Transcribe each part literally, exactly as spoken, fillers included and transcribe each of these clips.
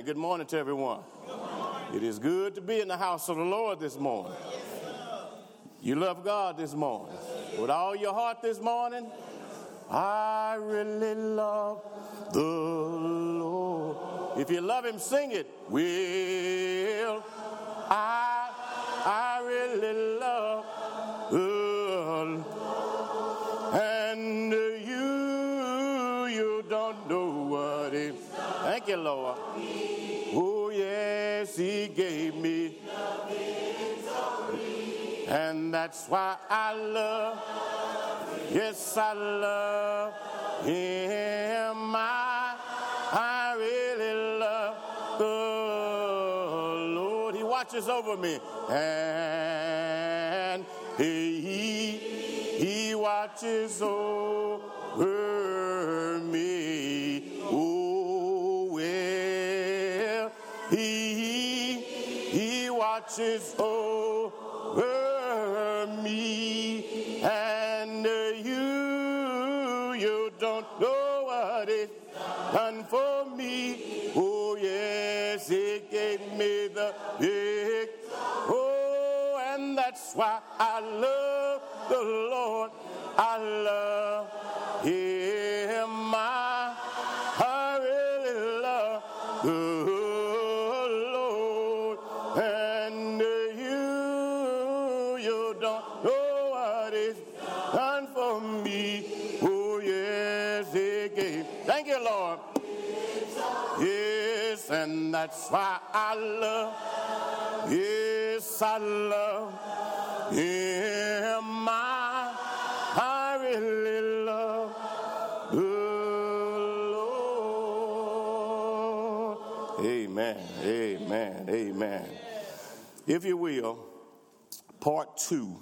and good morning to everyone. Good morning. It is good to be in the house of the Lord this morning. You love God this morning. With all your heart this morning, I really love the Lord. If you love him, sing it. Will I, I really love the Lord. And you, you don't know what it. Thank you, Lord. Oh, yes, he gave me. And that's why I love, yes, I love him. I, I really love the Lord. He watches over me. And he, he watches over me. Oh, well, he, he watches over me, and you, you don't know what it's done for me. Oh, yes, it gave me the victory. Oh, and that's why I love the Lord. I love him. I, I really love the Lord. And you, you don't know what is done for me. Oh, yes, he gave. Thank you, Lord. Yes, and that's why I love. Yes, I love him. I, I really love the Lord. Amen, amen, amen. If you will, part two,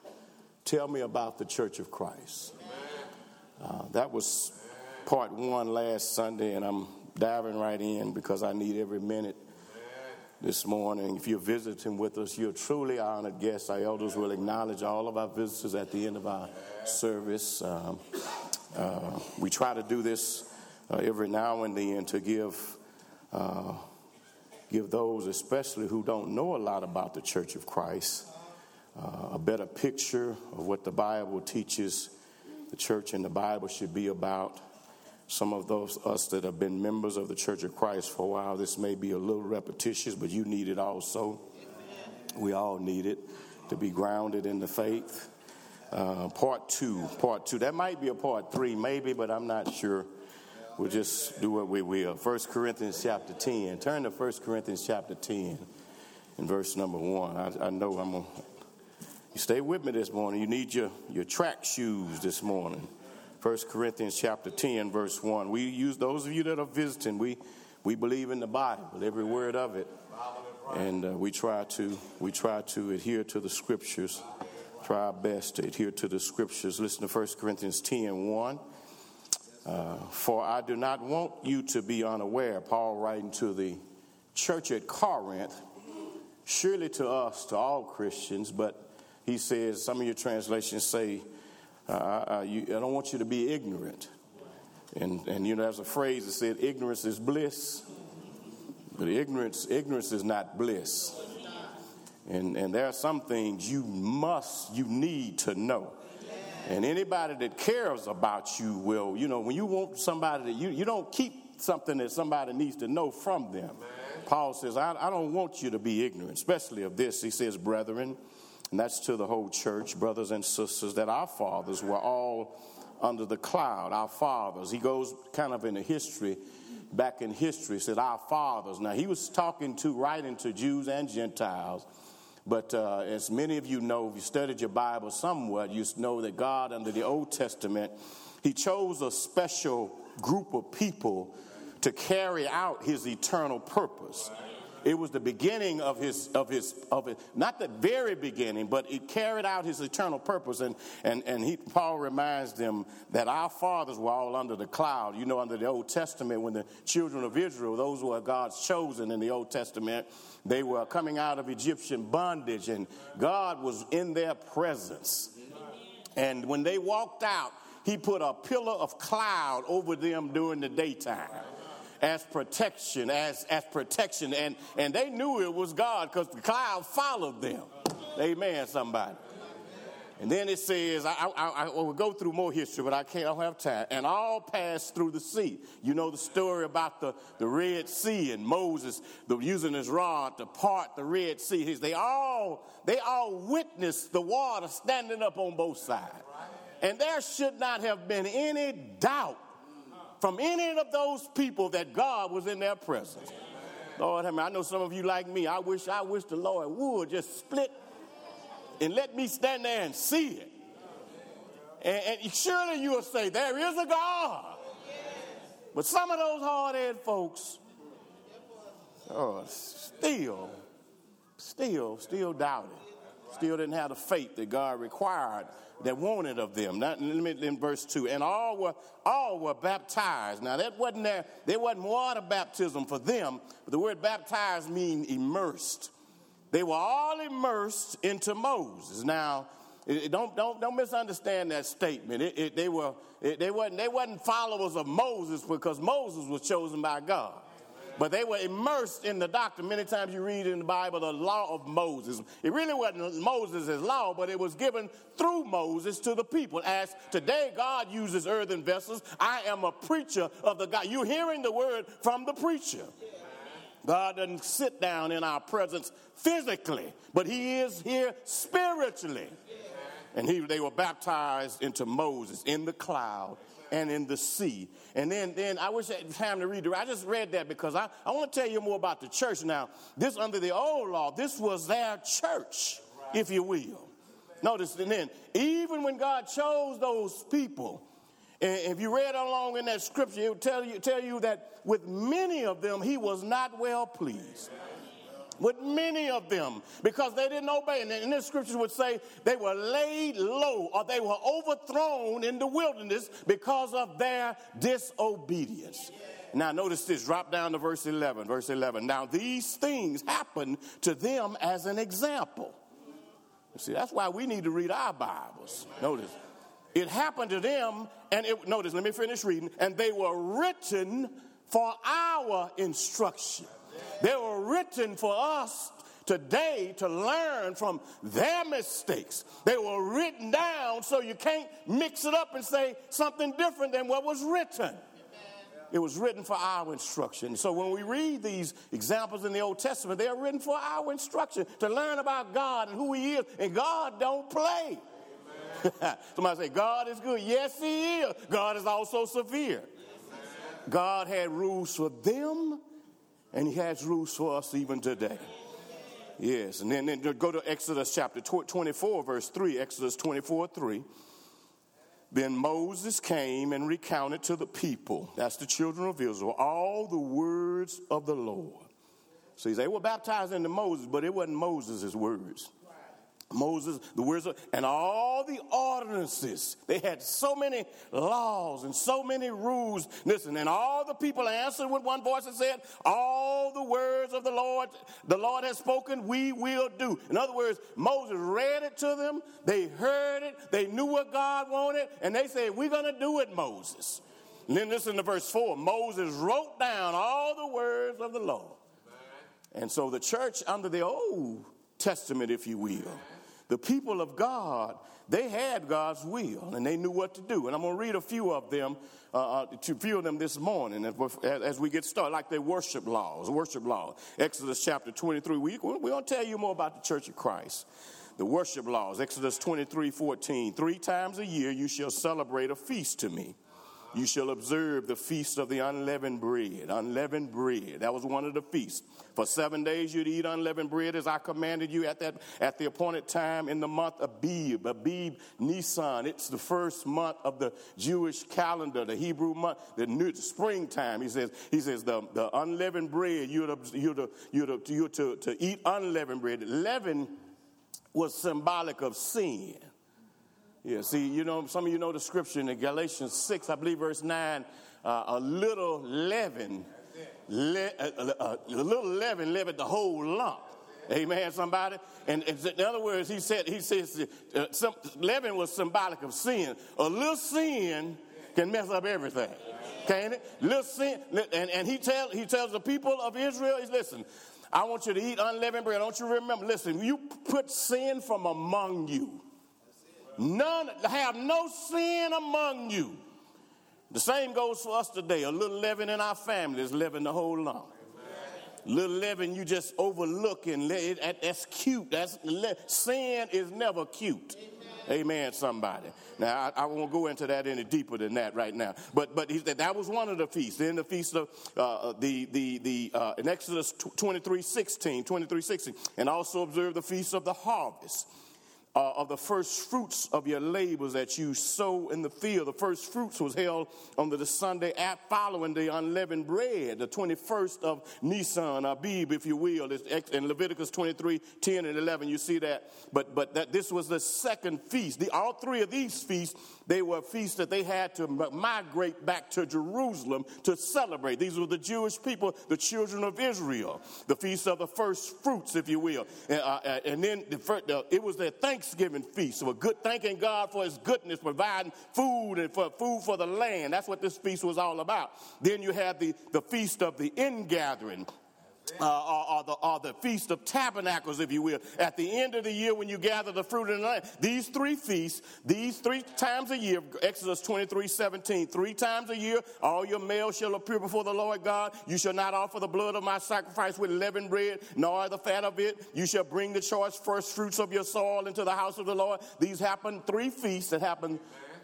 tell me about the Church of Christ. Uh, that was part one last Sunday, and I'm diving right in because I need every minute this morning. If you're visiting with us, you're truly honored guests. Our elders will acknowledge all of our visitors at the end of our service. Um, uh, we try to do this uh, every now and then to give uh, give those, especially who don't know a lot about the Church of Christ, uh, a better picture of what the Bible teaches the church and the Bible should be about. Some of those us that have been members of the Church of Christ for a while, this may be a little repetitious, but you need it also. We all need it to be grounded in the faith. Uh, part two, part two. That might be a part three, maybe, but I'm not sure. We'll just do what we will. First Corinthians chapter ten. Turn to First Corinthians chapter ten and verse number one. I, I know I'm going to, you stay with me this morning. You need your, your track shoes this morning. First Corinthians chapter ten, verse one. We use, those of you that are visiting, we, we believe in the Bible, every word of it. And uh, we try to we try to adhere to the scriptures, try our best to adhere to the scriptures. Listen to First Corinthians ten, one. Uh, For I do not want you to be unaware, Paul writing to the church at Corinth, surely to us, to all Christians, but he says, some of your translations say, Uh, uh, you, I don't want you to be ignorant. And, and you know, there's a phrase that said, ignorance is bliss. But ignorance, ignorance is not bliss. And, and there are some things you must, you need to know. And anybody that cares about you will, you know, when you want somebody that you, you don't keep something that somebody needs to know from them. Paul says, I, I don't want you to be ignorant, especially of this. He says, brethren, and that's to the whole church, brothers and sisters, that our fathers were all under the cloud. Our fathers. He goes kind of into history, back in history, said our fathers. Now, he was talking to, writing to Jews and Gentiles. But uh, as many of you know, if you studied your Bible somewhat, you know that God, under the Old Testament, he chose a special group of people to carry out his eternal purpose. It was the beginning of his, of his, of it, not the very beginning, but it carried out his eternal purpose. And, and, and he, Paul reminds them that our fathers were all under the cloud. You know, under the Old Testament, when the children of Israel, those who are God's chosen in the Old Testament, they were coming out of Egyptian bondage, and God was in their presence. And when they walked out, he put a pillar of cloud over them during the daytime. as protection, as, as protection. And, and they knew it was God because the cloud followed them. Amen, somebody. And then it says, I, I, I will go through more history, but I can't, I don't have time. And all passed through the sea. You know the story about the, the Red Sea and Moses the, using his rod to part the Red Sea. They all, they all witnessed the water standing up on both sides. And there should not have been any doubt from any of those people that God was in their presence. Lord, I, mean, I know some of you like me. I wish, I wish the Lord would just split and let me stand there and see it. And, and surely you will say, there is a God. But some of those hard-headed folks, oh, still, still, still doubted. Still didn't have the faith that God required, that wanted of them. Not, in verse two, and all were all were baptized. Now that wasn't there, there wasn't water baptism for them, but the word baptized means immersed. They were all immersed into Moses. Now, it, don't don't don't misunderstand that statement. It, it, they were it, they wasn't they wasn't followers of Moses because Moses was chosen by God, but they were immersed in the doctrine. Many times you read in the Bible the law of Moses. It really wasn't Moses' law, but it was given through Moses to the people. As today God uses earthen vessels, I am a preacher of the God. You're hearing the word from the preacher. God doesn't sit down in our presence physically, but he is here spiritually. And he, they were baptized into Moses in the cloud and in the sea. And then, then I wish I had time to read it. I just read that because I, I want to tell you more about the church now. This under the old law, this was their church, if you will. Notice, and then even when God chose those people, and if you read along in that scripture, it will tell you, tell you that with many of them, he was not well pleased. With many of them, because they didn't obey. And this scripture would say they were laid low or they were overthrown in the wilderness because of their disobedience. Now, notice this. Drop down to verse eleven. Verse eleven. Now, these things happened to them as an example. You see, that's why we need to read our Bibles. Notice. It happened to them, and it, notice, let me finish reading, and they were written for our instruction. They were written for us today to learn from their mistakes. They were written down so you can't mix it up and say something different than what was written. It was written for our instruction. So when we read these examples in the Old Testament, they are written for our instruction, to learn about God and who he is. And God don't play. Somebody say, God is good. Yes, he is. God is also severe. God had rules for them, and he has rules for us even today. Yes, and then, then go to Exodus chapter twenty-four, verse three. Exodus twenty-four, three. Then Moses came and recounted to the people, that's the children of Israel, all the words of the Lord. See, they were baptized into Moses, but it wasn't Moses' words. Moses, the words of, and all the ordinances. They had so many laws and so many rules. Listen, and all the people answered with one voice and said, all the words of the Lord, the Lord has spoken, we will do. In other words, Moses read it to them. They heard it. They knew what God wanted. And they said, we're going to do it, Moses. And then listen to verse four. Moses wrote down all the words of the Lord. And so the church under the Old Testament, if you will, the people of God, they had God's will, and they knew what to do. And I'm going to read a few of them, uh, a few of them this morning as, as we get started, like their worship laws, worship laws. Exodus chapter twenty-three. We, we're going to tell you more about the Church of Christ. The worship laws, Exodus twenty-three, fourteen. Three times a year you shall celebrate a feast to me. You shall observe the feast of the unleavened bread. Unleavened bread. That was one of the feasts. For seven days you'd eat unleavened bread as I commanded you at that at the appointed time in the month Abib. Abib Nisan. It's the first month of the Jewish calendar, the Hebrew month, the new springtime. He says, he says the, the unleavened bread, you're to, you're to, you're to, you're to, to eat unleavened bread. Leaven was symbolic of sin. Yeah, see, you know, some of you know the scripture in Galatians six, I believe verse nine, uh, a little leaven, le- a, a, a little leaven leavened the whole lump. Amen, somebody? And in other words, he said, he says, uh, some, leaven was symbolic of sin. A little sin can mess up everything. Can't it? Little sin, and, and he, tell, he tells the people of Israel, he's, listen, I want you to eat unleavened bread. I want you to remember, listen, you put sin from among you. None, have no sin among you. The same goes for us today. A little leaven in our family is leaven the whole lump. Little leaven you just overlooking, that's cute. That's sin is never cute. Amen, Amen somebody. Now, I, I won't go into that any deeper than that right now. But but he, that was one of the feasts. Then the feast of uh, the the the uh, in Exodus twenty-three sixteen, twenty-three sixteen, and also observe the feast of the harvest. Uh, of the first fruits of your labors that you sow in the field. The first fruits was held on the Sunday following the unleavened bread, the twenty-first of Nisan, Abib, if you will. It's in Leviticus twenty-three, ten and eleven, you see that. But but that this was the second feast. The, all three of these feasts, they were feasts that they had to migrate back to Jerusalem to celebrate. These were the Jewish people, the children of Israel. The feast of the first fruits, if you will. And, uh, and then the first, uh, it was their Thanksgiving Thanksgiving feast. So a good thanking God for his goodness, providing food and for food for the land. That's what this feast was all about. Then you had the, the feast of the ingathering. Uh, or, or, the, or the Feast of Tabernacles, if you will. At the end of the year when you gather the fruit of the land. These three feasts, these three times a year, Exodus twenty-three seventeen, three times a year, all your males shall appear before the Lord God. You shall not offer the blood of my sacrifice with leavened bread, nor the fat of it. You shall bring the choice first fruits of your soil into the house of the Lord. These happened, three feasts that happened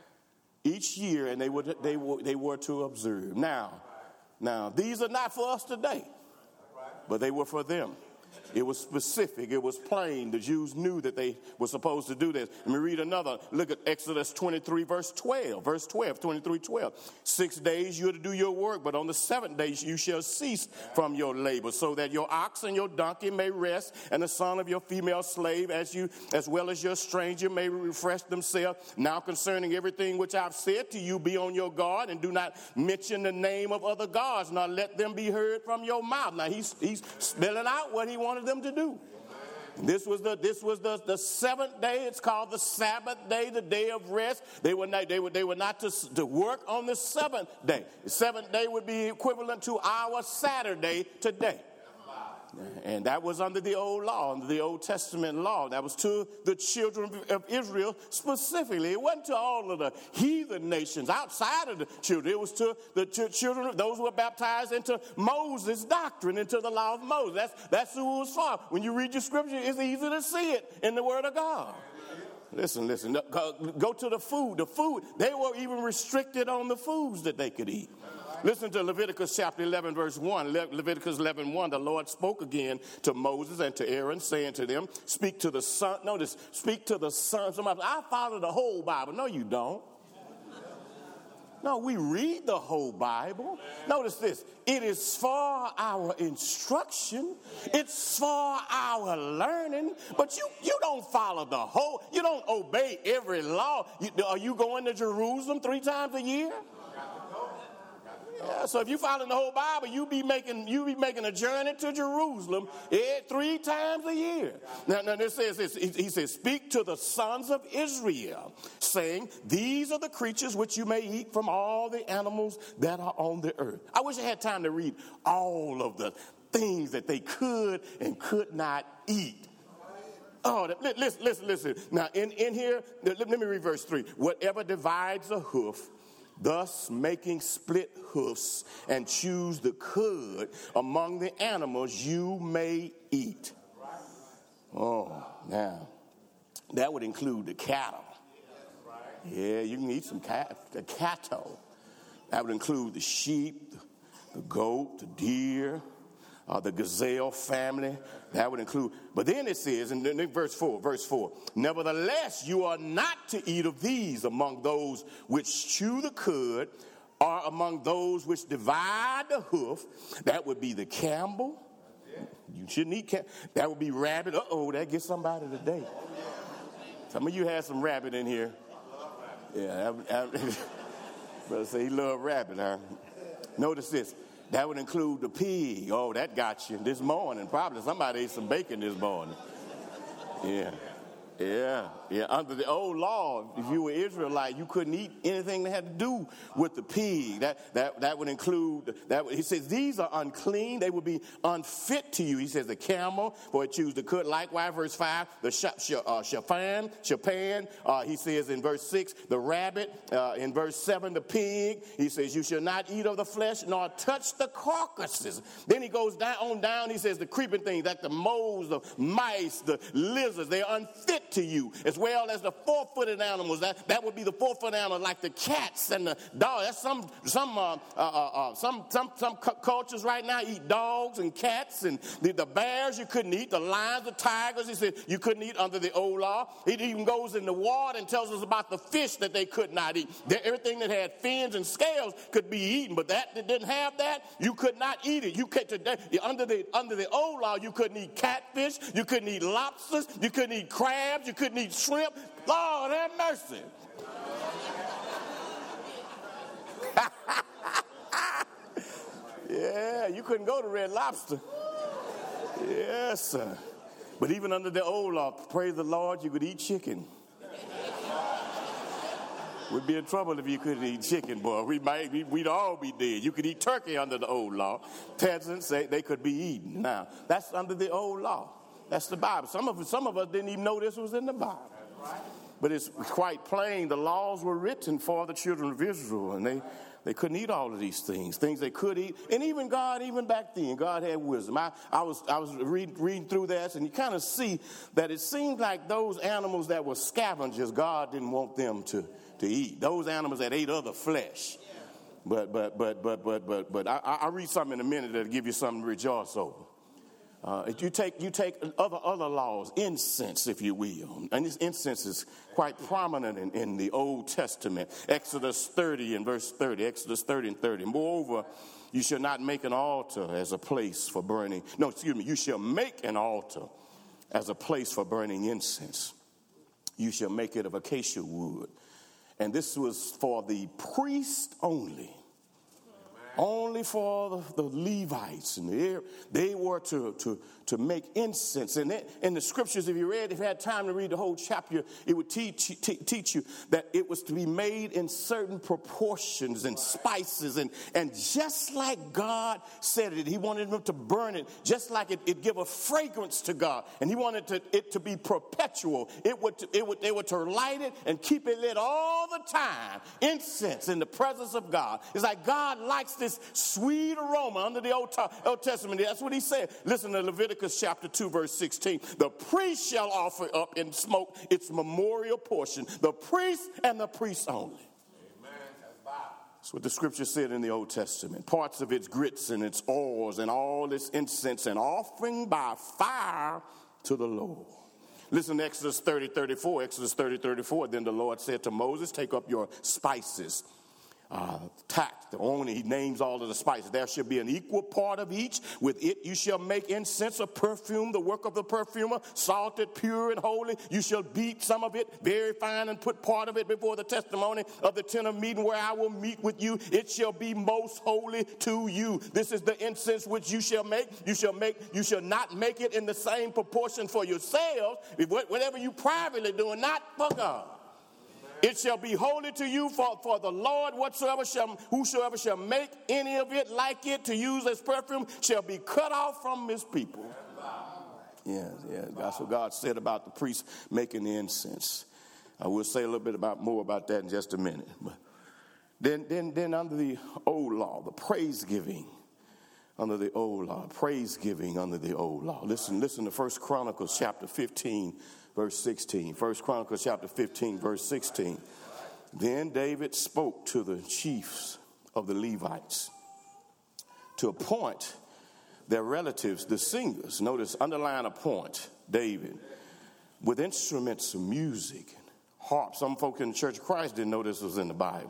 each year, and they were, they were, they were to observe. Now, now, these are not for us today. But they were for them. It was specific. It was plain. The Jews knew that they were supposed to do this. Let me read another. Look at Exodus twenty-three, verse twelve. Verse twelve, twenty-three, twelve. Six days you are to do your work, but on the seventh day you shall cease from your labor, so that your ox and your donkey may rest, and the son of your female slave, as you, as well as your stranger, may refresh themselves. Now concerning everything which I've said to you, be on your guard, and do not mention the name of other gods, nor let them be heard from your mouth. Now he's he's spelling out what he wanted them to do. This was the this was the, the seventh day. It's called the Sabbath day, the day of rest. They were not they were they were not to, to work on the seventh day. The seventh day would be equivalent to our Saturday today. And that was under the old law, under the Old Testament law. That was to the children of Israel specifically. It wasn't to all of the heathen nations outside of the children. It was to the ch- children of those who were baptized into Moses' doctrine, into the law of Moses. That's, that's who it was for. When you read your scripture, it's easy to see it in the Word of God. Listen, listen. Go to the food. The food, they were even restricted on the foods that they could eat. Listen to Leviticus chapter eleven, verse one. Le- Leviticus eleven, one. The Lord spoke again to Moses and to Aaron, saying to them, speak to the son. Notice, speak to the sons. Somebody, I follow the whole Bible. No, you don't. No, we read the whole Bible. Notice this. It is for our instruction. It's for our learning. But you, you don't follow the whole. You don't obey every law. You, are you going to Jerusalem three times a year? Yeah, so if you follow the whole Bible, you be making you be making a journey to Jerusalem eh, three times a year. Now, now this says this. He, he says, "Speak to the sons of Israel, saying, These are the creatures which you may eat from all the animals that are on the earth." I wish I had time to read all of the things that they could and could not eat. Oh, listen, listen, listen. Now, in, in here, let, let me read verse three. Whatever divides a hoof, thus making split hoofs, and choose the cud among the animals you may eat. Oh, now, that would include the cattle. Yeah, you can eat some cat, the cattle. That would include the sheep, the goat, the deer, uh, the gazelle family. That would include, but then it says in, in verse four, verse four, nevertheless, you are not to eat of these among those which chew the cud, or among those which divide the hoof. That would be the camel. You shouldn't eat camel. That would be rabbit. Uh-oh, that gets somebody today. Some of you had some rabbit in here. Yeah, I, I, brother say he loved rabbit, huh? Notice this. That would include the pig. Oh, that got you this morning. Probably somebody ate some bacon this morning. Yeah. Yeah, yeah. Under the old law, if you were Israelite, you couldn't eat anything that had to do with the pig. That that that would include that. He says these are unclean; they would be unfit to you. He says the camel, for it choose to cut. Likewise, verse five, the sh- sh- uh, shafan, shapan. Uh, he says in verse six, the rabbit. Uh, in verse seven, the pig. He says you shall not eat of the flesh nor touch the carcasses. Then he goes down on down. He says the creeping things, like the moles, the mice, the lizards. They are unfit to you, as well as the four-footed animals. That that would be the four-footed animals, like the cats and the dogs. That's some some uh, uh, uh, some some some cu- cultures right now eat dogs and cats and the, the bears. You couldn't eat the lions, the tigers. He said you couldn't eat under the old law. It even goes in the water and tells us about the fish that they could not eat. That everything that had fins and scales could be eaten, but that that didn't have that, you could not eat it. You could today under the under the old law, you couldn't eat catfish, you couldn't eat lobsters, you couldn't eat crabs. You couldn't eat shrimp. Lord have mercy. Yeah, you couldn't go to Red Lobster. Yes, sir. But even under the old law, praise the Lord, you could eat chicken. We'd be in trouble if you couldn't eat chicken, boy. We might, we'd all be dead. You could eat turkey under the old law. Peasants, they, they could be eaten. Now, that's under the old law. That's the Bible. Some of some of us didn't even know this was in the Bible. But it's quite plain. The laws were written for the children of Israel, and they, they couldn't eat all of these things, things they could eat. And even God, even back then, God had wisdom. I, I was I was read, reading through that, and you kind of see that it seemed like those animals that were scavengers, God didn't want them to, to eat. Those animals that ate other flesh. But but but but but but but I, I'll read something in a minute that'll give you something to rejoice over. Uh, you take you take other other laws, incense, if you will, and this incense is quite prominent in, in the Old Testament. Exodus thirty and verse thirty, Exodus thirty and thirty. Moreover, you shall not make an altar as a place for burning. No, excuse me. You shall make an altar as a place for burning incense. You shall make it of acacia wood, and this was for the priest only. Only for the, the Levites, and the, they were to, to, to make incense. And it, in the scriptures, if you read, if you had time to read the whole chapter, it would teach, te- teach you that it was to be made in certain proportions and spices. And, and just like God said it, he wanted them to burn it, just like it, it give a fragrance to God. And he wanted to, it to be perpetual. It would, it would, they were to light it and keep it lit all the time. Incense in the presence of God. It's like God likes this sweet aroma under the Old, Old Testament. That's what he said. Listen to Leviticus chapter two, verse sixteen. The priest shall offer up in smoke its memorial portion. The priest and the priest only. Amen. That's what the scripture said in the Old Testament. Parts of its grits and its oils and all its incense and offering by fire to the Lord. Listen to Exodus thirty, thirty-four. Exodus thirty, thirty-four. Then the Lord said to Moses, take up your spices. Uh, tact, the only, he names all of the spices. There should be an equal part of each. With it you shall make incense of perfume, the work of the perfumer, salted, pure, and holy. You shall beat some of it very fine and put part of it before the testimony of the tent of meeting where I will meet with you. It shall be most holy to you. This is the incense which you shall make. You shall make. You shall not make it in the same proportion for yourselves. Whatever you privately doing, not for God. It shall be holy to you, for, for the Lord whatsoever shall, whosoever shall make any of it like it to use as perfume shall be cut off from his people. Yeah, yeah, that's what God said about the priest making the incense. I will say a little bit about more about that in just a minute. But then, then, then under the old law, the praise giving under the old law, praise giving under the old law. Listen, listen to First Chronicles chapter fifteen. Verse sixteen, First Chronicles chapter fifteen, verse sixteen. Then David spoke to the chiefs of the Levites to appoint their relatives, the singers. Notice, underline appoint, David, with instruments of music, harps. Some folk in the Church of Christ didn't know this was in the Bible.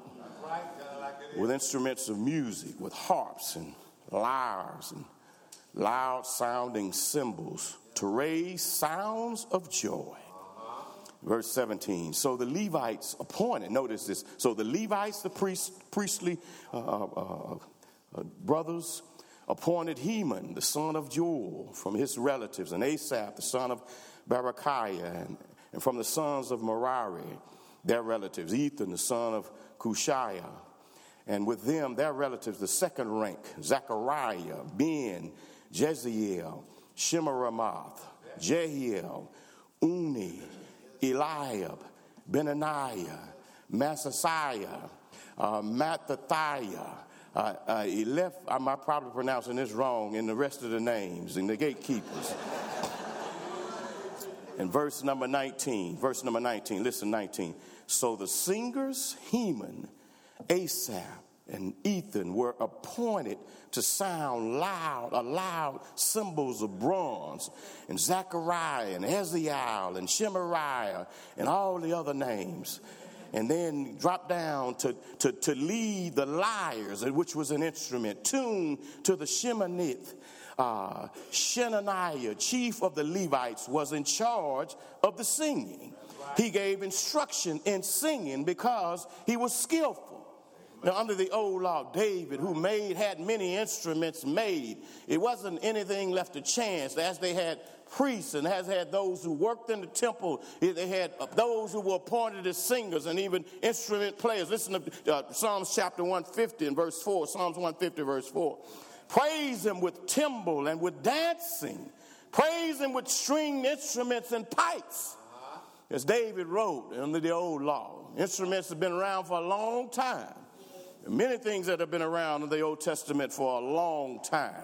With instruments of music, with harps and lyres and loud sounding cymbals, to raise sounds of joy. Verse seventeen. So the Levites appointed, notice this. So the Levites, the priest, priestly uh, uh, uh, brothers, appointed Heman, the son of Joel, from his relatives, and Asaph, the son of Berechiah, and, And from the sons of Merari, their relatives, Ethan, the son of Cushiah. And with them, their relatives, the second rank, Zechariah, Ben, Jeziel, Shemaramoth, Jehiel, Uni, Eliab, Benaniah, Maaseiah, uh, Mattathiah, uh, uh, Eliph, I'm probably pronouncing this wrong, and the rest of the names, and the gatekeepers. And verse number nineteen, verse number nineteen, listen, nineteen. So the singers, Heman, Asaph, and Ethan were appointed to sound loud, uh, loud cymbals of bronze, and Zechariah and Eziel and Shemariah and all the other names. And then drop down to, to, to lead the lyres, which was an instrument, tuned to the Shemanith. Uh, Shenaniah, chief of the Levites, was in charge of the singing. He gave instruction in singing because he was skillful. Now, under the old law, David, who made, had many instruments made, it wasn't anything left to chance. As they had priests and as had those who worked in the temple, they had those who were appointed as singers and even instrument players. Listen to uh, Psalms chapter one fifty and verse four, Psalms one fifty verse four. Praise him with timbrel and with dancing. Praise him with stringed instruments and pipes. As David wrote under the old law, instruments have been around for a long time. Many things that have been around in the Old Testament for a long time.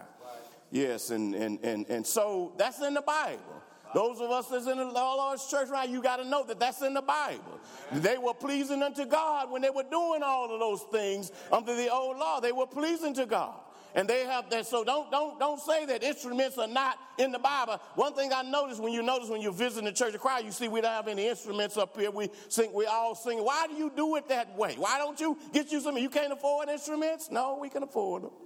Yes, and and and, and so that's in the Bible. Those of us that's in the Lord's church, right, you got to know that that's in the Bible. They were pleasing unto God when they were doing all of those things under the old law. They were pleasing to God. And they have that, so don't don't don't say that instruments are not in the Bible. One thing I noticed when you notice when you're visiting the church of Christ, you see we don't have any instruments up here. We sing, we all sing. Why do you do it that way? Why don't you get you some? You can't afford instruments? No, we can afford them.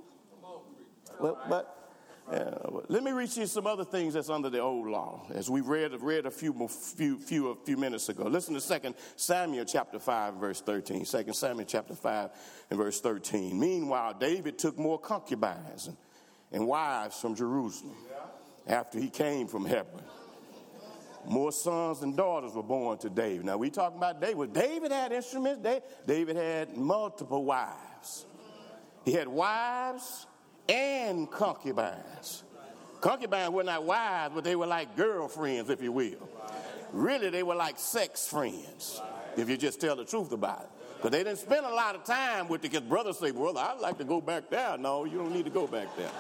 Well, but uh, let me read you some other things that's under the old law, as we read read a few few few a few minutes ago. Listen to Second Samuel chapter five, verse thirteen. Second Samuel chapter five and verse thirteen. Meanwhile, David took more concubines and, and wives from Jerusalem after he came from Hebron. More sons and daughters were born to David. Now we talking about David. David had instruments. David had multiple wives. He had wives and concubines. Concubines were not wives, but they were like girlfriends, if you will. Really, they were like sex friends, if you just tell the truth about it. Because they didn't spend a lot of time with the kids. Brothers say, brother, I'd like to go back there. No, you don't need to go back there.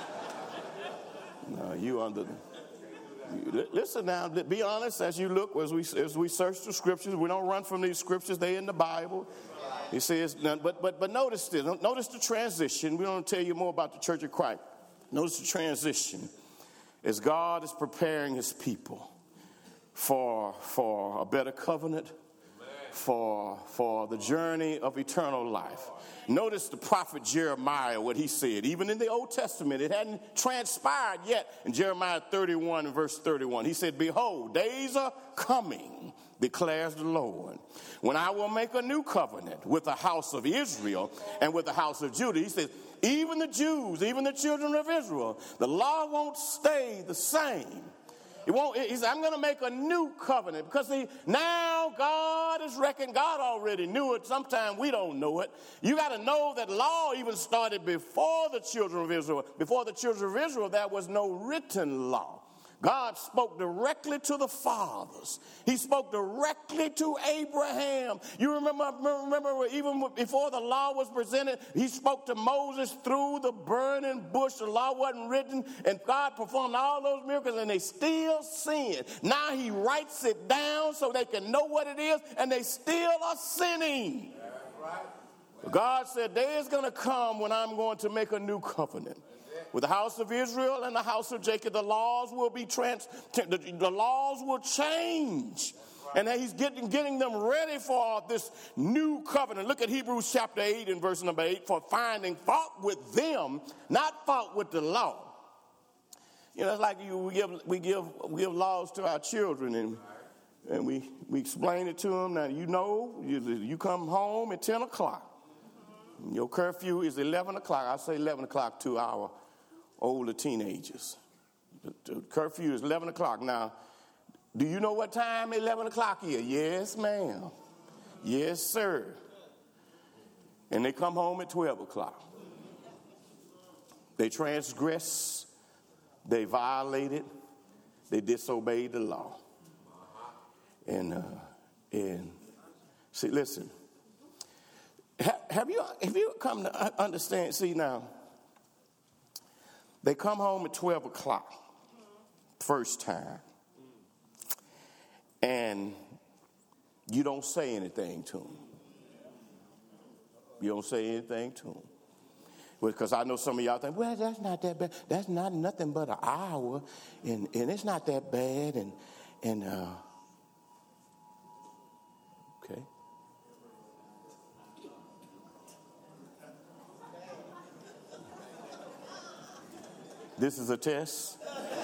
No, you under the... You, listen now, be honest as you look, as we, as we search the scriptures. We don't run from these scriptures. They're in the Bible. He says, but but but notice this. Notice the transition. We want to tell you more about the Church of Christ. Notice the transition as God is preparing his people for for a better covenant, for for the journey of eternal life. Notice the prophet Jeremiah, what he said. Even in the Old Testament, it hadn't transpired yet. In Jeremiah thirty-one and verse thirty-one, he said, behold, days are coming, declares the Lord, when I will make a new covenant with the house of Israel and with the house of Judah. He says, even the Jews, even the children of Israel, the law won't stay the same. It won't. He said, I'm going to make a new covenant because see, now God is reckoned. God already knew it. Sometimes we don't know it. You got to know that law even started before the children of Israel. Before the children of Israel, there was no written law. God spoke directly to the fathers. He spoke directly to Abraham. You remember, remember even before the law was presented, he spoke to Moses through the burning bush. The law wasn't written, and God performed all those miracles, and they still sinned. Now he writes it down so they can know what it is, and they still are sinning. God said, there is going to come when I'm going to make a new covenant. With the house of Israel and the house of Jacob, the laws will be trans. The, the laws will change, and he's getting getting them ready for this new covenant. Look at Hebrews chapter eight and verse number eight. For finding fault with them, not fault with the law. You know, it's like you, we give we give we give laws to our children, and and we we explain it to them. Now you know you, you come home at ten o'clock. Your curfew is eleven o'clock. I say eleven o'clock to our older teenagers. The, the curfew is eleven o'clock. Now, Do you know what time eleven o'clock is? Yes, ma'am. Yes, sir. And they come home at twelve o'clock. They transgress, they violated, they disobeyed the law. And, uh, and see, listen, ha, have you have you come to understand? See, now, they come home at twelve o'clock, first time, and you don't say anything to them. You don't say anything to them. Because I know some of y'all think, well, that's not that bad. That's not nothing but an hour, and, and it's not that bad. And, and uh, okay. This is a test.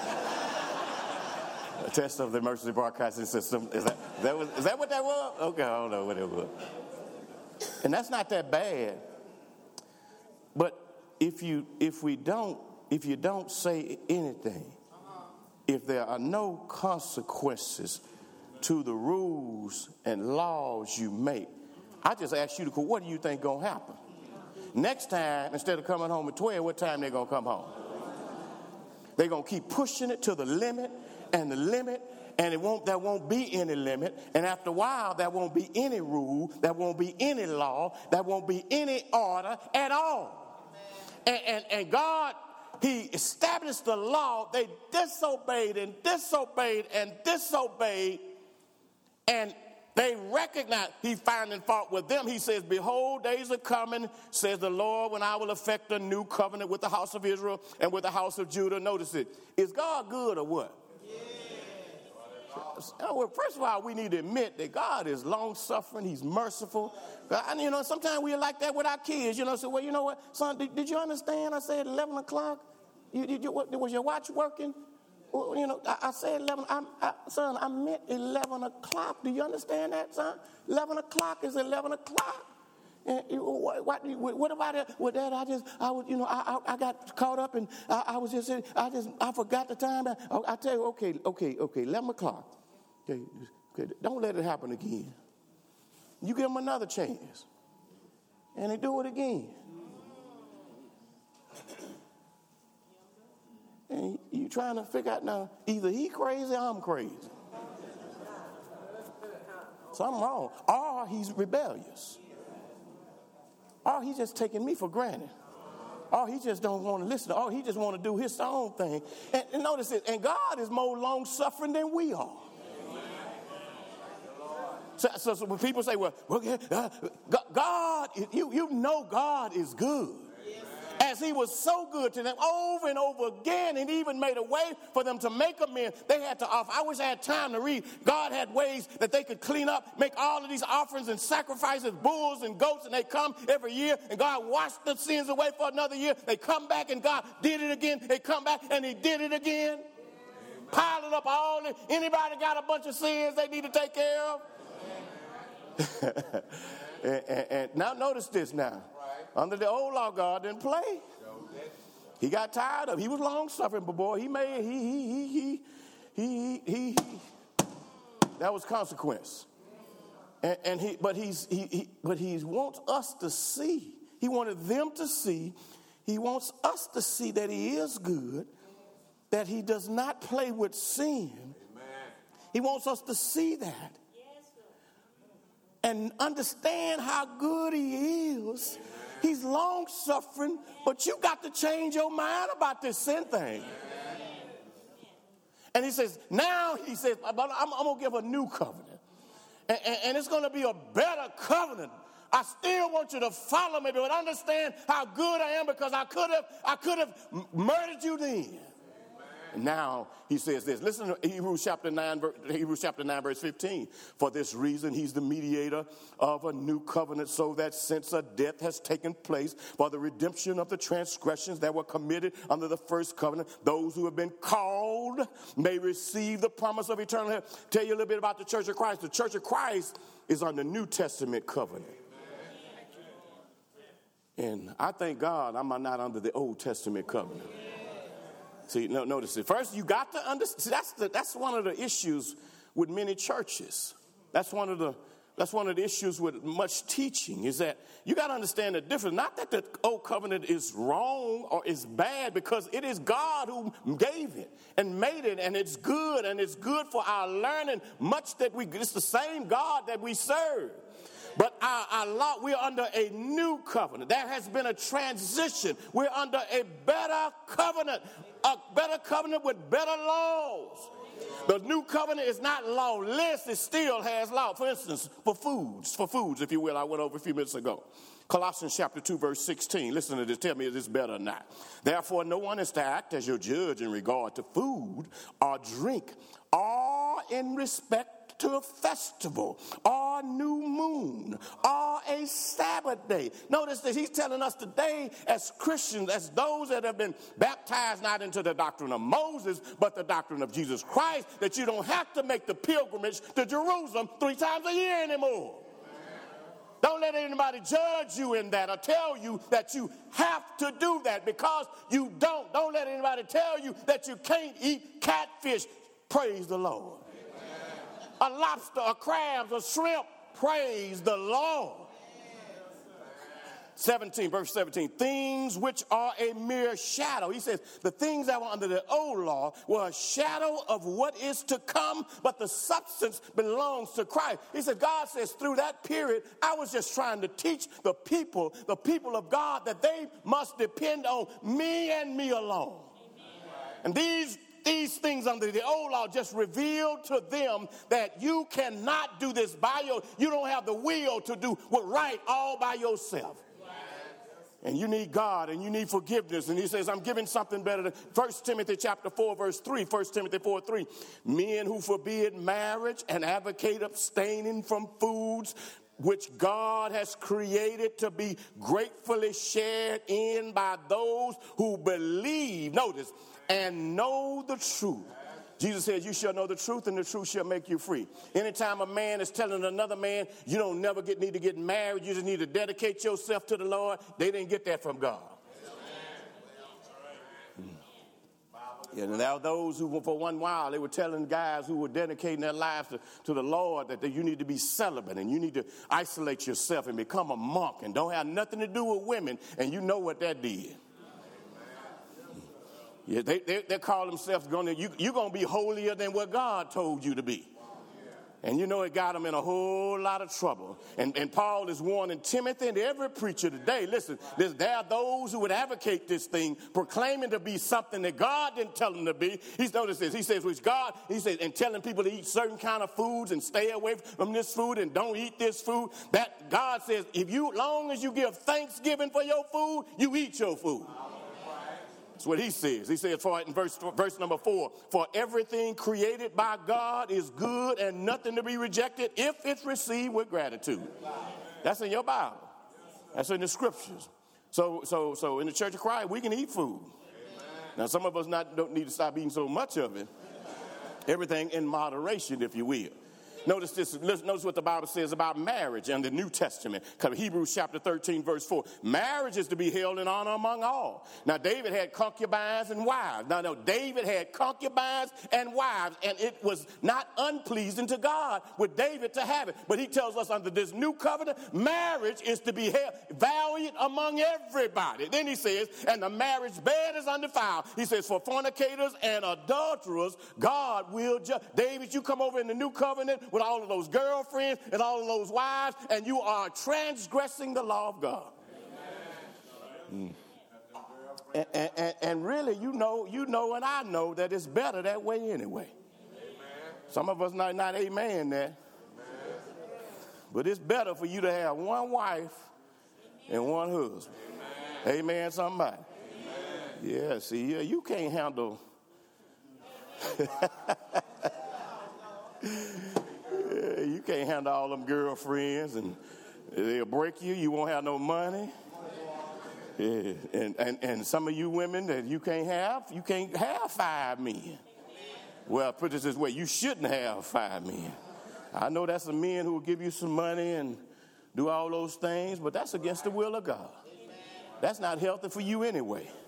A test of the emergency broadcasting system. Is that, that was, is that what that was? Okay, I don't know what it was. And that's not that bad. But if you if we don't if you don't say anything, if there are no consequences to the rules and laws you make, I just ask you to go, what do you think gonna happen? Next time, instead of coming home at twelve, what time they gonna come home? They're gonna keep pushing it to the limit and the limit. And it won't, there won't be any limit. And after a while, there won't be any rule. There won't be any law. There won't be any order at all. And, and, and God, he established the law. They disobeyed and disobeyed and disobeyed. And they recognized he finding fault with them. He says, behold, days are coming, says the Lord, when I will effect a new covenant with the house of Israel and with the house of Judah. Notice it. Is God good or what? Well, first of all, we need to admit that God is long-suffering. He's merciful. And, you know, sometimes we're like that with our kids. You know, say, well, you know what, son, did, did you understand? I said eleven o'clock. You, did you, what, was your watch working? Well, you know, I, I said eleven. I, I, son, I meant eleven o'clock. Do you understand that, son? eleven o'clock is eleven o'clock. And you, what, what, what about it? With that, I just, I was, you know, I, I, I got caught up and I, I was just, I just, I forgot the time. I, I tell you, okay, okay, okay, eleven o'clock. Okay, okay, don't let it happen again. You give them another chance, and they do it again. And you trying to figure out now, either he crazy or I'm crazy. Something wrong. Or he's rebellious. Or he's just taking me for granted. Or he just don't want to listen. Or he just want to do his own thing. And, and notice it, and God is more long-suffering than we are. So, so, so when people say, well, okay, uh, God, you, you know God is good. As he was so good to them over and over again, and even made a way for them to make amends. They had to offer. I wish I had time to read. God had ways that they could clean up, make all of these offerings and sacrifices, bulls and goats, and they come every year, and God washed the sins away for another year. They come back, and God did it again. They come back, and he did it again. Piling up all the, anybody got a bunch of sins they need to take care of? and, and, and now notice this now. Under the old law, God didn't play. He got tired of it. He was long-suffering, but boy, he made, he, he, he, he, he, he, he. That was consequence. And, and he, but he's, he, he, but he wants us to see. He wanted them to see. He wants us to see that he is good, that he does not play with sin. Amen. He wants us to see that. And understand how good he is. Amen. He's long-suffering, but you got to change your mind about this sin thing. Amen. And he says, now he says, I'm, I'm going to give a new covenant. And, and, and it's going to be a better covenant. I still want you to follow me, but understand how good I am, because I could have I could have murdered you then. Now he says this. Listen to Hebrews chapter nine, Hebrews chapter nine, verse fifteen. For this reason, he's the mediator of a new covenant, so that since a death has taken place for the redemption of the transgressions that were committed under the first covenant, those who have been called may receive the promise of eternal life. Tell you a little bit about the Church of Christ. The Church of Christ is on the New Testament covenant. And I thank God I'm not under the Old Testament covenant. See, no, notice it. First, you got to understand. That's the, that's one of the issues with many churches. That's one of the That's one of the issues with much teaching, is that you got to understand the difference. Not that the old covenant is wrong or is bad, because it is God who gave it and made it, and it's good, and it's good for our learning. Much that we, it's the same God that we serve. But our, our law, we're under a new covenant. There has been a transition. We're under a better covenant, a better covenant with better laws. The new covenant is not lawless, it still has law. For instance, for foods, for foods, if you will, I went over a few minutes ago. Colossians chapter two, verse sixteen. Listen to this, tell me if this is better or not. Therefore, no one is to act as your judge in regard to food or drink, or in respect to a festival, or new moon, or a Sabbath day. Notice that he's telling us today, as Christians, as those that have been baptized not into the doctrine of Moses, but the doctrine of Jesus Christ, that you don't have to make the pilgrimage to Jerusalem three times a year anymore. Don't let anybody judge you in that or tell you that you have to do that, because you don't. Don't let anybody tell you that you can't eat catfish. Praise the Lord. A lobster, a crab, a shrimp, praise the Lord. seventeen, verse seventeen, things which are a mere shadow. He says, the things that were under the old law were a shadow of what is to come, but the substance belongs to Christ. He said, God says, through that period, I was just trying to teach the people, the people of God, that they must depend on me and me alone. And these These things under the old law just revealed to them that you cannot do this by your, you don't have the will to do what right all by yourself. And you need God, and you need forgiveness. And he says, I'm giving something better than First Timothy chapter four, verse three. First Timothy four, three. Men who forbid marriage and advocate abstaining from foods which God has created to be gratefully shared in by those who believe, notice, and know the truth. Jesus said, you shall know the truth, and the truth shall make you free. Anytime a man is telling another man, you don't never get, need to get married, you just need to dedicate yourself to the Lord, they didn't get that from God. Yeah, and there were those who, for one while, they were telling guys who were dedicating their lives to, to the Lord that they, you need to be celibate, and you need to isolate yourself and become a monk and don't have nothing to do with women, and you know what that did. Yeah, they, they, they call themselves, going to, you, you're going to be holier than what God told you to be. And you know it got them in a whole lot of trouble. And, and Paul is warning Timothy and every preacher today, listen, there are those who would advocate this thing, proclaiming to be something that God didn't tell them to be. He's noticed this. He says, which God, he says, and telling people to eat certain kind of foods and stay away from this food and don't eat this food. That God says, if you, long as you give thanksgiving for your food, you eat your food. That's what he says. He says for in verse, verse number four, for everything created by God is good and nothing to be rejected if it's received with gratitude. That's in your Bible. That's in the scriptures. So, so, so in the Church of Christ, we can eat food. Now, some of us not don't need to stop eating so much of it. Everything in moderation, if you will. Notice this. Notice what the Bible says about marriage in the New Testament. Hebrews chapter thirteen, verse four. Marriage is to be held in honor among all. Now, David had concubines and wives. Now, no, David had concubines and wives, and it was not unpleasing to God with David to have it. But he tells us under this new covenant, marriage is to be held valiant among everybody. Then he says, and the marriage bed is undefiled. He says, for fornicators and adulterers, God will judge. David, you come over in the new covenant with all of those girlfriends and all of those wives, and you are transgressing the law of God. Mm. And, and, and really, you know, you know, and I know that it's better that way anyway. Amen. Some of us not not amen there, but it's better for you to have one wife and one husband. Amen, amen somebody. Amen. Yeah, see, yeah, you can't handle. You can't handle all them girlfriends, and they'll break you. You won't have no money. Yeah. And, and, and some of you women that you can't have, you can't have five men. Well, put it this way, you shouldn't have five men. I know that's some men who will give you some money and do all those things, but that's against the will of God. That's not healthy for you anyway.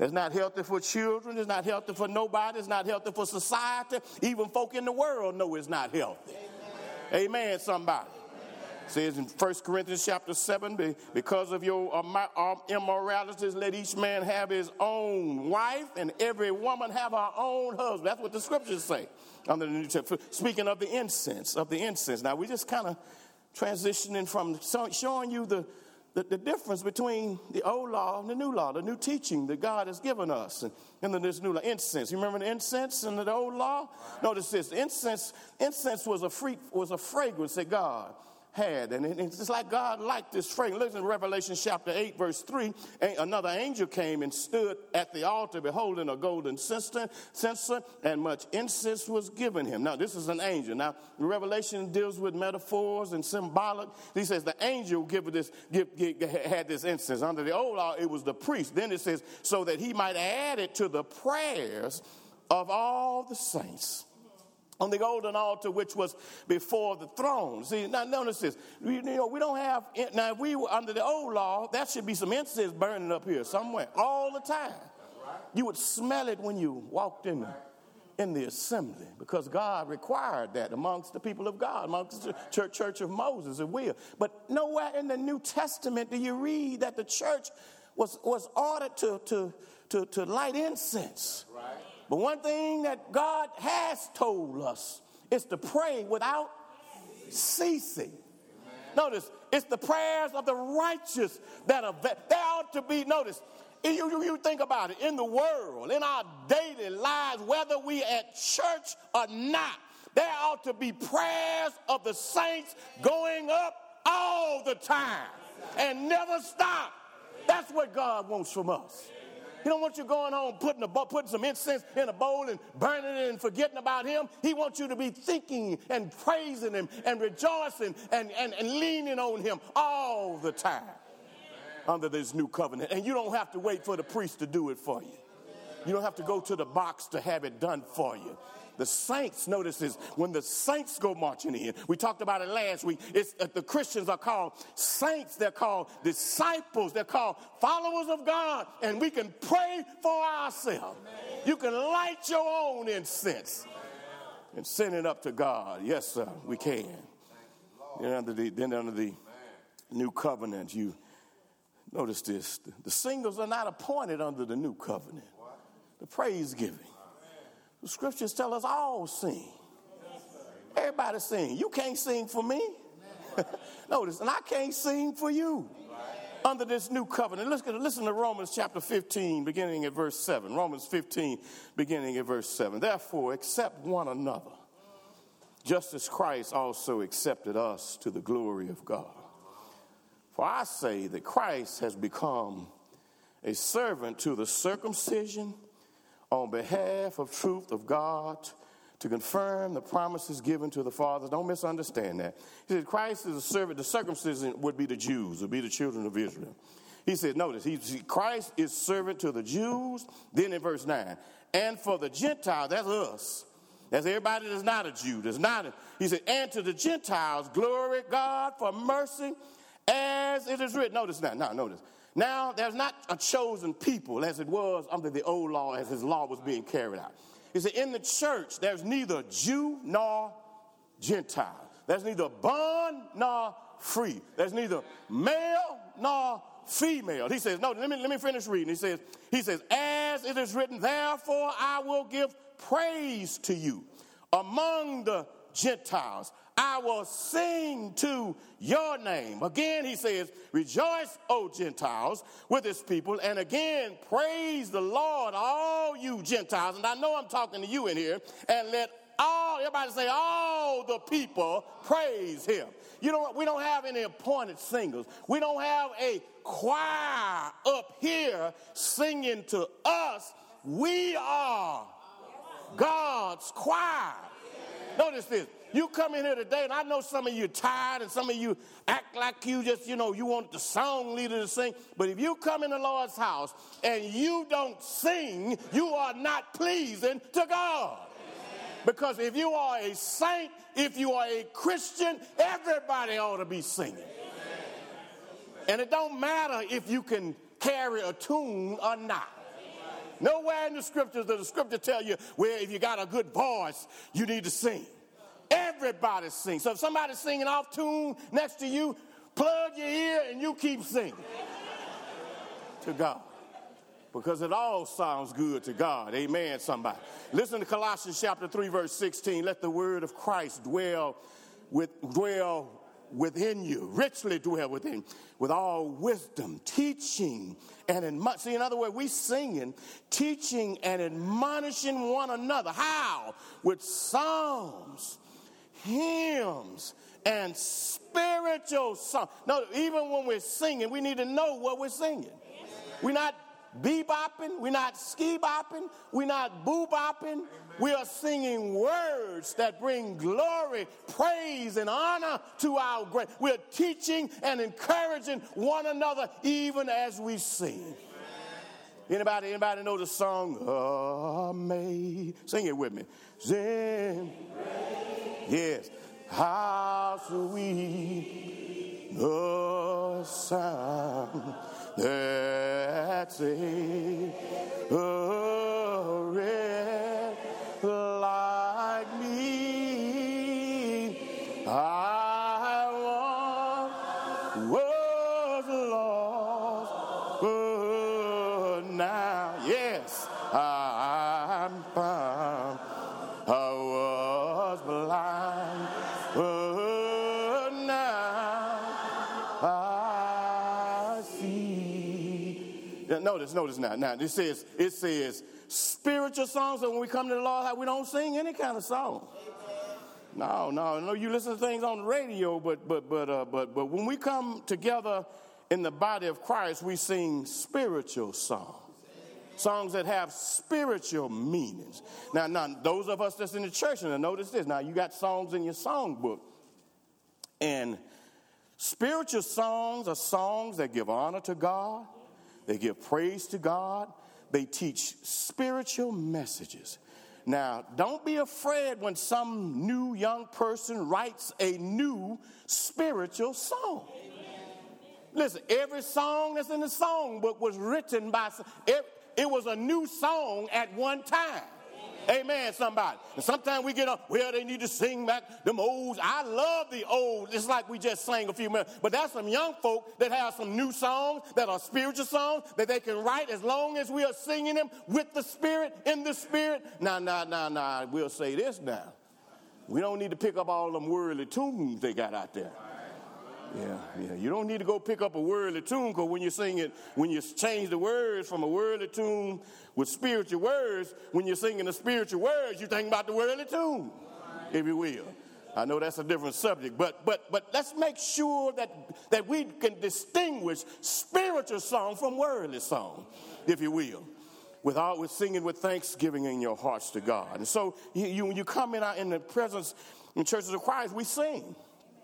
It's not healthy for children. It's not healthy for nobody. It's not healthy for society. Even folk in the world know it's not healthy. Amen, Amen somebody. It says in First Corinthians chapter seven, because of your immoralities, let each man have his own wife and every woman have her own husband. That's what the scriptures say under the New Testament. Speaking of the incense, of the incense. Now, we just kind of transitioning from showing you the The, the difference between the old law and the new law, the new teaching that God has given us, and, and then this new law, incense. You remember the incense in the old law? Notice this: incense, incense was a free, was a fragrance that God had, and it, it's just like God liked this fragrance. Listen to Revelation chapter eight, verse three. Another angel came and stood at the altar, beholding a golden censer, censer, and much incense was given him. Now, this is an angel. Now, Revelation deals with metaphors and symbolic. He says the angel give this, give, give, had this incense. Under the old law, it was the priest. Then it says, so that he might add it to the prayers of all the saints on the golden altar which was before the throne. See, now notice this. We, you know, we don't have, now if we were under the old law, that should be some incense burning up here somewhere all the time. You would smell it when you walked in, in the assembly, because God required that amongst the people of God, amongst the church, church of Moses, if will. But nowhere in the New Testament do you read that the church was, was ordered to, to, to, to light incense. Right. But one thing that God has told us is to pray without ceasing. Notice, it's the prayers of the righteous that are, they ought to be, notice, you, you, you think about it, in the world, in our daily lives, whether we at church or not, there ought to be prayers of the saints going up all the time and never stop. That's what God wants from us. He don't want you going home putting, a, putting some incense in a bowl and burning it and forgetting about him. He wants you to be thinking and praising him and rejoicing and, and, and leaning on him all the time under this new covenant. And you don't have to wait for the priest to do it for you. You don't have to go to the box to have it done for you. The saints, notice this, when the saints go marching in, we talked about it last week, it's, uh, the Christians are called saints, they're called disciples, they're called followers of God, and we can pray for ourselves. Amen. You can light your own incense and send it up to God. Yes, sir, we can. Then under the, then under the new covenant, you notice this, the, the singles are not appointed under the new covenant, the praise giving. The scriptures tell us all sing. Everybody sing. You can't sing for me. Notice, and I can't sing for you under this new covenant. Listen, listen to Romans chapter fifteen, beginning at verse seven. Romans fifteen, beginning at verse seven. Therefore, accept one another, just as Christ also accepted us to the glory of God. For I say that Christ has become a servant to the circumcision on behalf of truth of God, to confirm the promises given to the fathers. Don't misunderstand that. He said Christ is a servant. The circumcision would be the Jews, would be the children of Israel. He said, notice, he, Christ is servant to the Jews. Then in verse nine, and for the Gentiles, that's us. That's everybody that's not a Jew. That's not a, he said, and to the Gentiles, glory God for mercy, as it is written. Notice now, now notice. Now, there's not a chosen people as it was under the old law as his law was being carried out. He said, in the church, there's neither Jew nor Gentile. There's neither bond nor free. There's neither male nor female. He says, no, let me, let me finish reading. He says, he says, as it is written, therefore I will give praise to you among the Gentiles. I will sing to your name. Again, he says, rejoice, O Gentiles, with his people. And again, praise the Lord, all you Gentiles. And I know I'm talking to you in here. And let all, everybody say, all the people praise him. You know, we don't have any appointed singers. We don't have a choir up here singing to us. We are God's choir. Notice this. You come in here today, and I know some of you are tired, and some of you act like you just, you know, you want the song leader to sing. But if you come in the Lord's house and you don't sing, you are not pleasing to God. Because if you are a saint, if you are a Christian, everybody ought to be singing. And it don't matter if you can carry a tune or not. Nowhere in the scriptures does the scripture tell you where if you got a good voice, you need to sing. Everybody sings. So if somebody's singing off tune next to you, plug your ear and you keep singing to God. Because it all sounds good to God. Amen, somebody. Listen to Colossians chapter three, verse sixteen. Let the word of Christ dwell with dwell within you, richly dwell within, with all wisdom, teaching and admonishing. See, in other words, we singing, teaching and admonishing one another. How? With psalms, hymns, and spiritual songs. No, even when we're singing, we need to know what we're singing. We're not bebopping, we're not ski-bopping, we're not boo-bopping. We are singing words that bring glory, praise, and honor to our great. We're teaching and encouraging one another even as we sing. Anybody, anybody know the song, Amazing? Sing it with me. Sing. Yes. How sweet the sound that saved a wretch like me. I once was lost, but now, yes, I'm found. I was blind, but now I see. Now, notice, notice now. Now, this says, it says spiritual songs, and when we come to the Lord, we don't sing any kind of song. No, no, no. You listen to things on the radio, but but but uh, but but when we come together in the body of Christ, we sing spiritual songs. Songs that have spiritual meanings. Now, now, those of us that's in the church, and notice this. Now, you got songs in your songbook. And spiritual songs are songs that give honor to God. They give praise to God. They teach spiritual messages. Now, don't be afraid when some new young person writes a new spiritual song. Listen, every song that's in the songbook was written by... Every, It was a new song at one time. Amen, Amen somebody. And sometimes we get up, well, they need to sing back them old. I love the old. It's like we just sang a few minutes. But there's some young folk that have some new songs that are spiritual songs that they can write as long as we are singing them with the Spirit, in the Spirit. Now, now, now, now, we'll say this now. We don't need to pick up all them worldly tunes they got out there. Yeah, yeah. You don't need to go pick up a worldly tune, because when you sing it, when you change the words from a worldly tune with spiritual words, when you're singing the spiritual words, you think about the worldly tune, if you will. I know that's a different subject, but but but let's make sure that that we can distinguish spiritual song from worldly song, if you will. With all, with singing with thanksgiving in your hearts to God. And so you, you when you come in, in the presence in churches of Christ, we sing.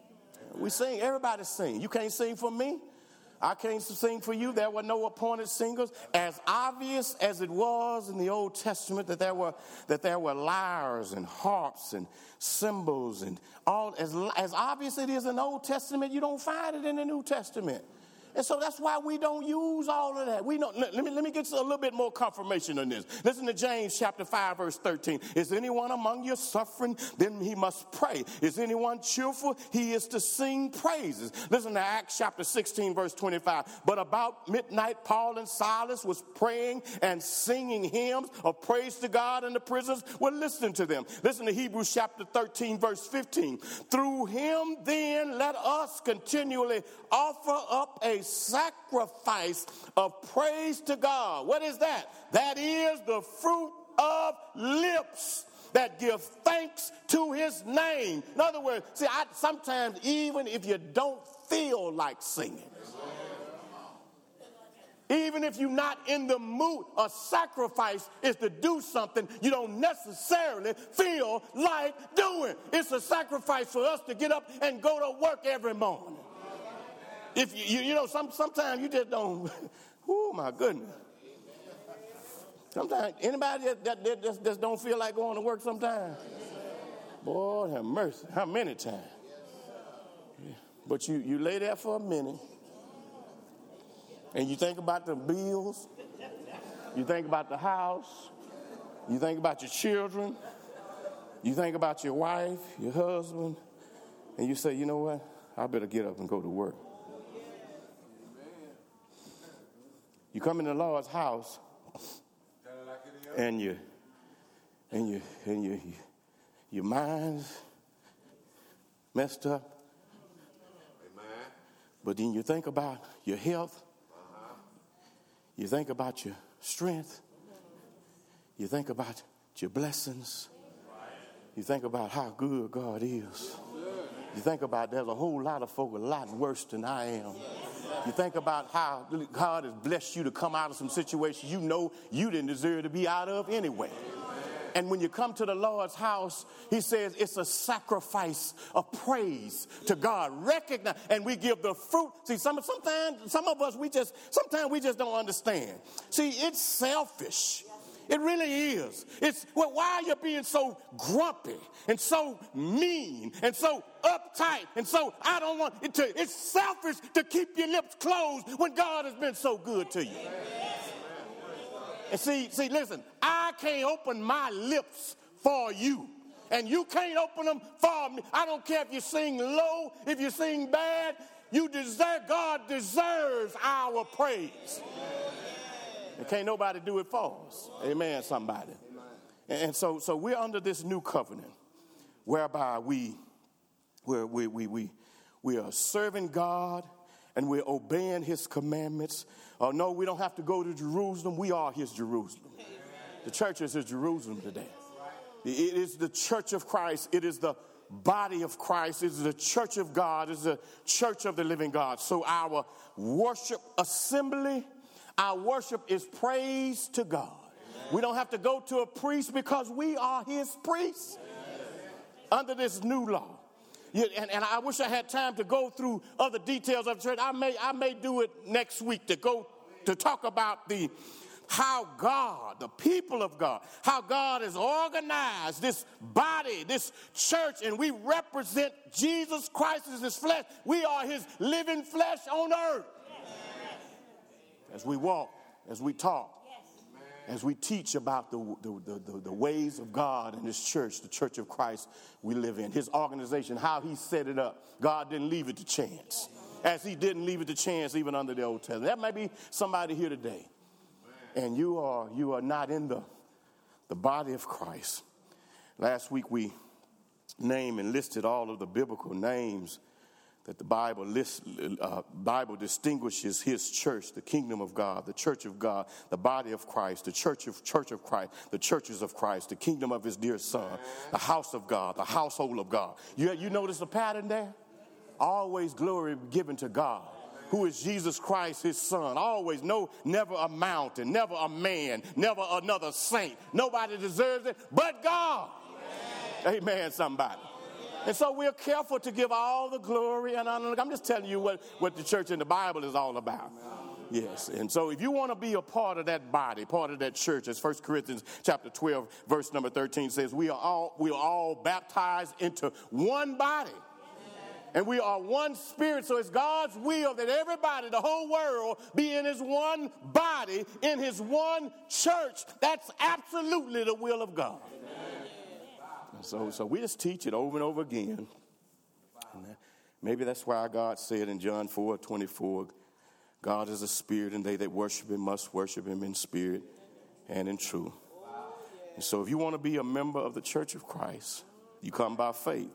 We sing. Everybody sing. You can't sing for me. I can't sing for you. There were no appointed singers. As obvious as it was in the Old Testament that there were that there were lyres and harps and cymbals and all, as as obvious it is in the Old Testament, you don't find it in the New Testament. And so that's why we don't use all of that. We don't. Let me, let me get a little bit more confirmation on this. Listen to James chapter five, verse thirteen. Is anyone among you suffering? Then he must pray. Is anyone cheerful? He is to sing praises. Listen to Acts chapter sixteen, verse twenty-five. But about midnight, Paul and Silas was praying and singing hymns of praise to God, and the prisoners were listening to them. Listen to Hebrews chapter thirteen, verse fifteen. Through him, then, let us continually offer up a sacrifice of praise to God. What is that? That is the fruit of lips that give thanks to his name. In other words, see, I, sometimes even if you don't feel like singing, even if you're not in the mood, a sacrifice is to do something you don't necessarily feel like doing. It's a sacrifice for us to get up and go to work every morning. If you, you, you know, some, sometimes you just don't, oh my goodness. Sometimes, anybody that, that, that just, just don't feel like going to work sometimes? Boy, have mercy. How many times? Yeah. But you, you lay there for a minute, and you think about the bills, You think about the house. You think about your children. You think about your wife, your husband. And you say, you know what? I better get up and go to work. You come in the Lord's house and you and you and you, you your mind's messed up. But then you think about your health. You think about your strength. You think about your blessings. You think about how good God is. You think about there's a whole lot of folk a lot worse than I am. You think about how God has blessed you to come out of some situations you know you didn't deserve to be out of anyway. And when you come to the Lord's house, he says it's a sacrifice of praise to God. Recognize, and we give the fruit. See, some, sometimes, some of us, we just, sometimes we just don't understand. See, it's selfish. It really is. It's, well, why are you being so grumpy and so mean and so uptight and so I don't want it to, it's selfish to keep your lips closed when God has been so good to you. And see, see, listen, I can't open my lips for you. And you can't open them for me. I don't care if you sing low, if you sing bad. You deserve, God deserves our praise. And can't nobody do it for us. Amen, somebody. And so, so we're under this new covenant whereby we, we're, we, we, we, we are serving God and we're obeying his commandments. Oh, no, we don't have to go to Jerusalem. We are his Jerusalem. The church is his Jerusalem today. It is the church of Christ. It is the body of Christ. It is the church of God. It is the church of the living God. So our worship assembly, our worship is praise to God. We don't have to go to a priest because we are his priests under this new law. Yeah, and, and I wish I had time to go through other details of the church. I may I may do it next week to go to talk about the how God, the people of God, how God has organized this body, this church, and we represent Jesus Christ as his flesh. We are his living flesh on earth. As we walk, as we talk, as we teach about the, the, the, the ways of God in this church, the church of Christ we live in, his organization, how he set it up. God didn't leave it to chance, as he didn't leave it to chance even under the Old Testament. That may be somebody here today, and you are you are not in the, the body of Christ. Last week we named and listed all of the biblical names that the Bible lists, uh, Bible distinguishes his church, the kingdom of God, the church of God, the body of Christ, the church of church of Christ, the churches of Christ, the kingdom of his dear son, the house of God, the household of God. You, you notice a pattern there? Always glory given to God, who is Jesus Christ, his son. Always, no, never a mountain, never a man, never another saint. Nobody deserves it but God. Amen, Amen somebody. And so we're careful to give all the glory and honor. I'm just telling you what, what the church in the Bible is all about. Yes. And so if you want to be a part of that body, part of that church, as First Corinthians chapter twelve, verse number thirteen says, we are all, we are all baptized into one body. And we are one spirit. So it's God's will that everybody, the whole world, be in his one body, in his one church. That's absolutely the will of God. So, so we just teach it over and over again. And maybe that's why God said in John four twenty-four, God is a spirit, and they that worship him must worship him in spirit and in truth. And so if you want to be a member of the church of Christ, you come by faith.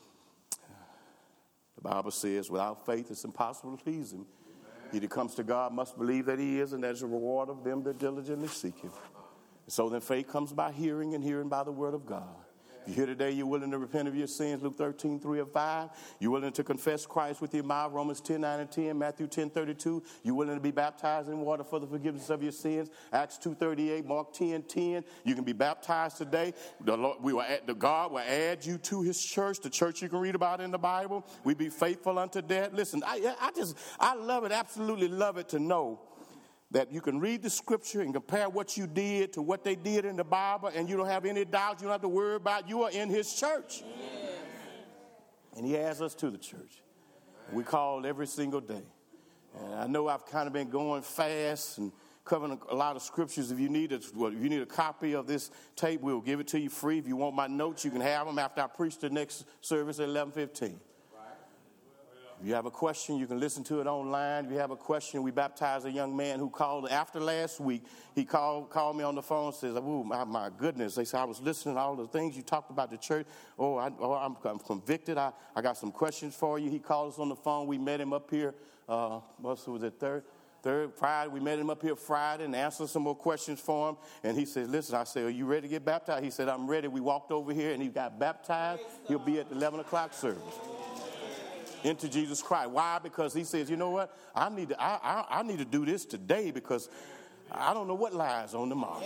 The Bible says without faith it's impossible to please him. He that comes to God must believe that he is, and that is a reward of them that diligently seek him. And so then faith comes by hearing, and hearing by the word of God. If you're here today, you're willing to repent of your sins, Luke thirteen, three or five. You're willing to confess Christ with your mouth, Romans ten, nine and ten, Matthew ten, thirty-two. You're willing to be baptized in water for the forgiveness of your sins, Acts two, thirty-eight, Mark ten, ten. You can be baptized today. The Lord, we will add, the God will add you to his church, the church you can read about in the Bible. We be faithful unto death. Listen, I, I just, I love it, absolutely love it to know that you can read the scripture and compare what you did to what they did in the Bible, and you don't have any doubts. You don't have to worry about. You are in his church. Yes. And he adds us to the church. We call every single day. And I know I've kind of been going fast and covering a lot of scriptures. If you need a, well, if you need a copy of this tape, we'll give it to you free. If you want my notes, you can have them after I preach the next service at eleven fifteen. If you have a question, you can listen to it online. If you have a question, we baptized a young man who called after last week. He called called me on the phone and says, oh, my, my goodness. They said, I was listening to all the things you talked about the church. Oh, I, oh I'm, I'm convicted. I, I got some questions for you. He called us on the phone. We met him up here. Uh, what was it, third? Third Friday, we met him up here Friday and answered some more questions for him. And he said, listen, I said, are you ready to get baptized? He said, I'm ready. We walked over here and he got baptized. He'll be at the eleven o'clock service. Into Jesus Christ. Why? Because he says, you know what? I need to, I, I, I need to do this today because I don't know what lies on tomorrow.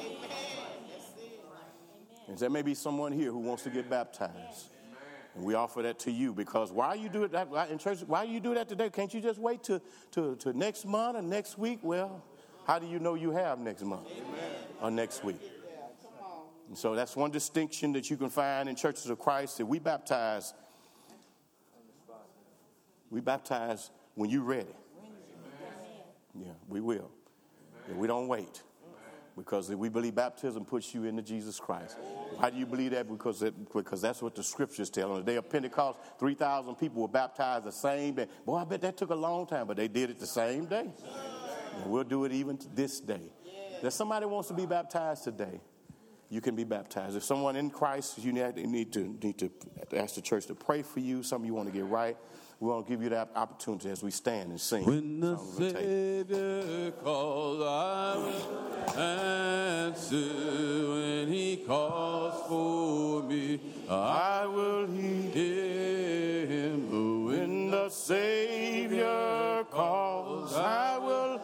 And there may be someone here who wants to get baptized. And we offer that to you because why you do it that in church? Why you do that today? Can't you just wait to, to, to next month or next week? Well, how do you know you have next month or next week? And so that's one distinction that you can find in churches of Christ that we baptize. We baptize when you're ready. Yeah, we will. Yeah, we don't wait. Because we believe baptism puts you into Jesus Christ. Why do you believe that? Because it, because that's what the scriptures tell. On the day of Pentecost, three thousand people were baptized the same day. Boy, I bet that took a long time, but they did it the same day. And we'll do it even to this day. If somebody wants to be baptized today, you can be baptized. If someone in Christ, you need to, need to ask the church to pray for you, something you want to get right. We want to give you that opportunity as we stand and sing. When the Savior calls, I will answer. When he calls for me, I will hear him. When the Savior calls, I will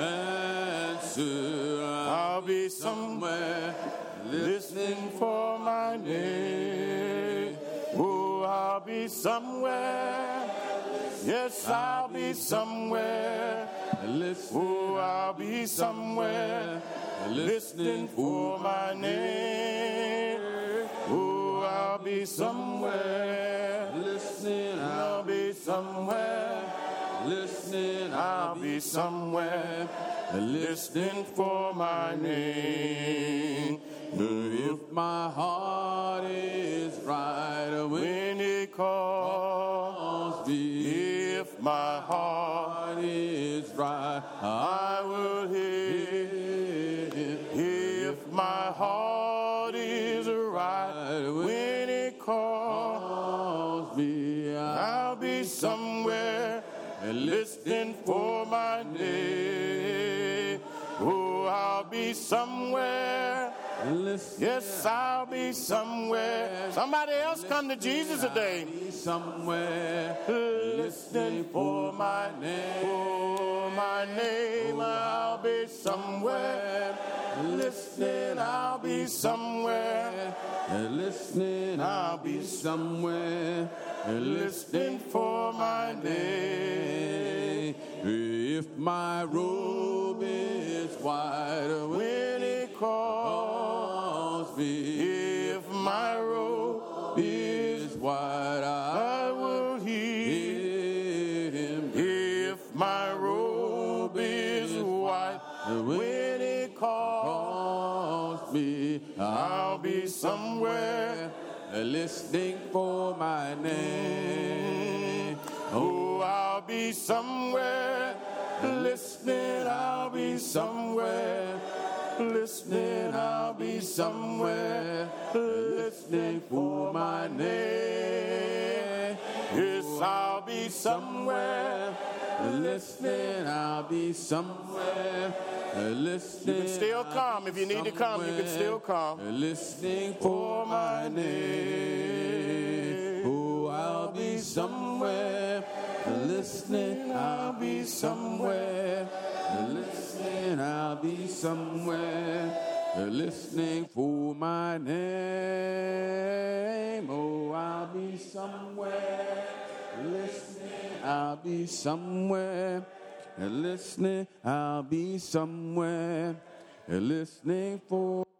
answer. I'll be somewhere listening for my name. Oh, I'll be somewhere. Yes, I'll be somewhere. Oh, I'll be somewhere listening for my name. Oh, I'll be somewhere listening. I'll be somewhere listening. I'll be somewhere listening for my name. If my heart is right when it calls me. If my heart is right, I will hear him. If my heart is right when it calls me, I'll be somewhere listening for my name. Oh, I'll be somewhere. Yes, I'll be somewhere. Somebody else come to Jesus today. Somewhere listening for my name. For my name, I'll be somewhere listening. I'll be somewhere listening. I'll be somewhere listening for my name. If my robe is white when it calls me, if my robe is white, I will hear him. If my robe is white when it calls me, I'll be somewhere listening for my name. Oh, I'll be somewhere listening. I'll be somewhere listening. I'll be somewhere listening for my name. Yes, I'll be somewhere listening. I'll be somewhere listening. You can still come if you need to come. You can still come. Listening for my name. Oh, I'll be somewhere listening. I'll be somewhere listening. I'll be somewhere listening for my name. Oh, I'll be somewhere listening. I'll be somewhere listening. I'll be somewhere listening for